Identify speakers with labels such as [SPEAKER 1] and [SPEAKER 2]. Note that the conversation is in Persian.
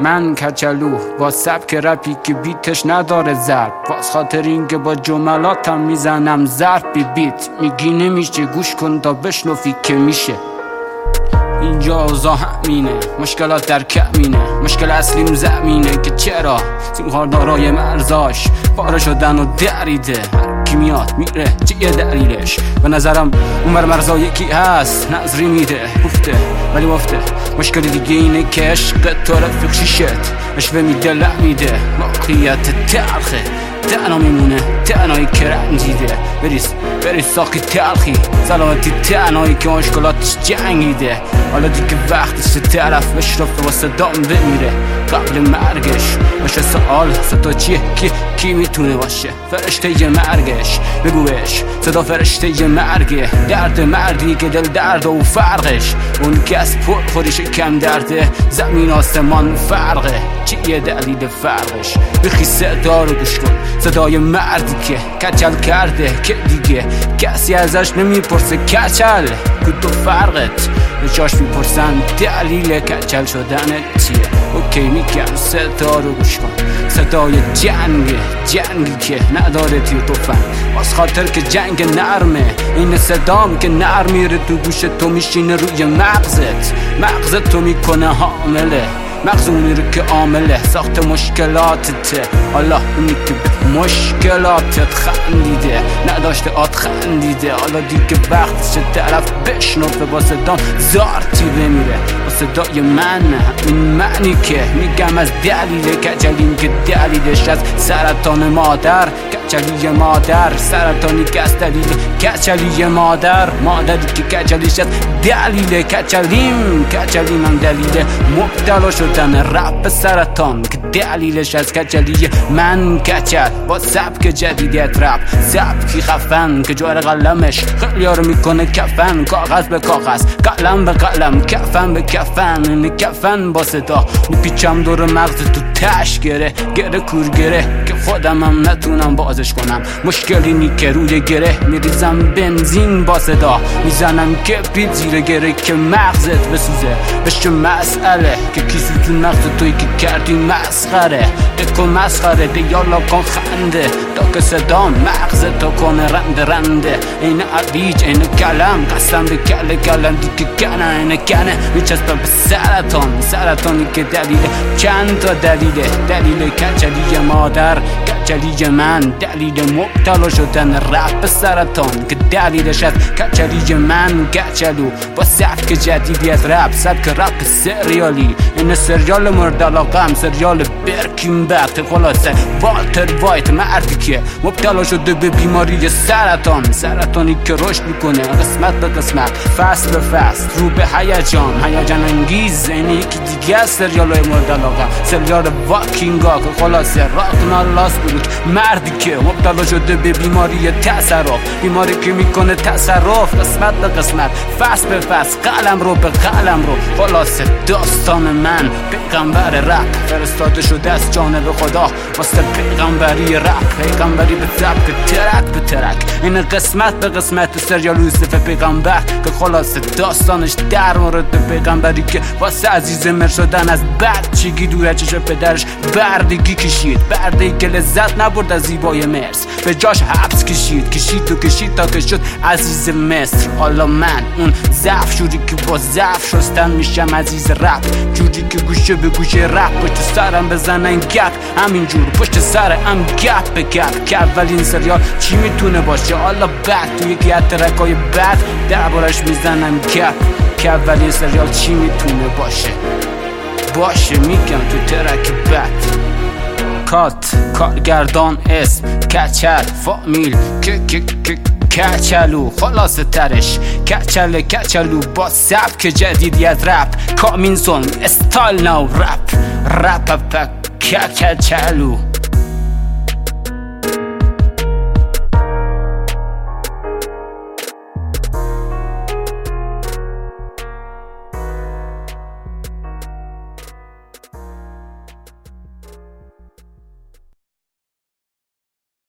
[SPEAKER 1] من کچلو با سبک رپی که بیتش نداره ضرب، باز خاطر این که با جملاتم میزنم ضرب بی بیت. میگی نمیشه گوش کن تا بشنفی که میشه. اینجا اوضاع همینه، مشکلات در کمینه، مشکل اصلیم زمینه که چرا سیمخاردارای مرزاش پاره شدن و دریده. کی میاد میره چه یه دلیلش؟ به نظرم اون بر مرزا یکی هست، نظری میده گفته ولی مفته. مشکل دیگه اینه که عشق تو رفیق شیشت اشوه میده لمیده. واقعیت تلخه تنها میمونه، تنهایی که رنجیده. بریز ساقی تلخی سلامتی، تنهایی که مشکلاتش جنگیده. حالا دیگه وقتش طرف بشرفه و صدام بمیره قبل مرگش. باشه سوال صدا چیه؟ کی میتونه باشه فرشته مرگش؟ بگو بهش صدا فرشته مرگه. درد مردی که دل درد و فرقش اون که از پر خودش کم درده. زمین آسمان فرقه، چیه دلیل فرقش؟ بخی صدا رو گوش کن، صدای مردی که کچل کرده که دیگه کسی ازش نمیپرسه کچل کدو فرقت. جاش میپرسن دلیل کچل شدن چیه؟ اوکی میگم صدا رو گوش کن، صدای جنگی که نداره تیر توفن. باز خاطر که جنگ نرمه، این صدام که نرم میره تو گوش تو میشینه روی مغزت تو میکنه حامله. مغز اونی رو که عامله ساخت مشکلاتته. حالا اونی که مشکلاتت خندیده نداشته آت خندیده. حالا دیگه وقتش طرف بشنفه با صدام زارتی بمیره. با صدای من این معنی که میگم از دلیل کچلیم که دلیلش از سرطان مادر. کچلی مادر سرطانی که از دلیل کچلی مادری که کچلیش از دلیل کچلیم هم دلیل مبتلا شدن رپ سرطان که دلیلش از کچلی من. کچل با سبک جدیدیت رپ، سبکی خفن که جوهر قلمش خیلی ها رو میکنه کفن. کاغذ به کاغذ، قلم به قلم، کفن به کفن. این کفن با صدا میپیچم دور مغز تو تش گره کور گره که خودم هم نتونم بازش کنم. مشکلی نی که روی گره میریزم بنزین با صدا میزنم که پیت زیر گره که مغزت بسوزه. بشه مسئله که کسی تو مغز توی که کردی مسخره. دکو مسخره دیالا کن خنده تا که صدام مغزت تو کنه رنده. این عریج این کلم قسم به کلم دیگه کنه. این کنه میچسبه به سرطانی که دلیله چند تا دلیل کچلی مادر، کچلی من، دلیل مبتلا شدن رپ سرطان که دلیلش از کچلی من. کچلو با سبک جدیدی از رپ، سبک رپ سریالی. این سریال مورد علاقم سریال برکین بد. خلاصه والتر وایت مردی که مبتلا شده به بیماری سرطانی که رشد میکنه قسمت به قسمت، فصل به فصل، رو به هیجان انگیز. این یکی دیگه از سریالای مورد علاقه سریال واکینگا که خلاصه راکنالاس بود. مردی که مبتلا شده به بیماری تصرف، بیماری که میکنه تصرف قسمت به قسمت، فصل به فصل، قلم رو به قلم رو. خلاصه داستان من پیغمبر رپ فرستاده شده از جانب خدا واسه پیغمبری رپ، پیغمبری به سبک ترک به ترک. این قسمت به قسمت سریال یوسف پیغمبر که خلاصه داستانش در مورد پیغمبری که واسه عزیز مر شدن از بچگی دور چشم پدرش بردگی کشید. بردگی که لذت نبرد از زیبای مصر، به جاش حبس کشید تا که شد عزیز مصر. حالا من اون ضعف شوری که با ضعف شستن میشم عزیز رپ، جوری که گوشه به گوشه رپ پشت سرم بزنن گپ. همینجور پشت سرم گپ به گپ که اولین سریال چی میتونه باشه. حالا بعد تو یکی از ترکای بعد دربارش میزنم گپ که اولین سریال چی میتونه باشه میگم تو ترک بعد. کارگردان اسم کچل، فامیل کچلو، خلاصه ترش کچلو با سبک جدیدی از رپ. کامین سون استایل ناو رپ کچلو.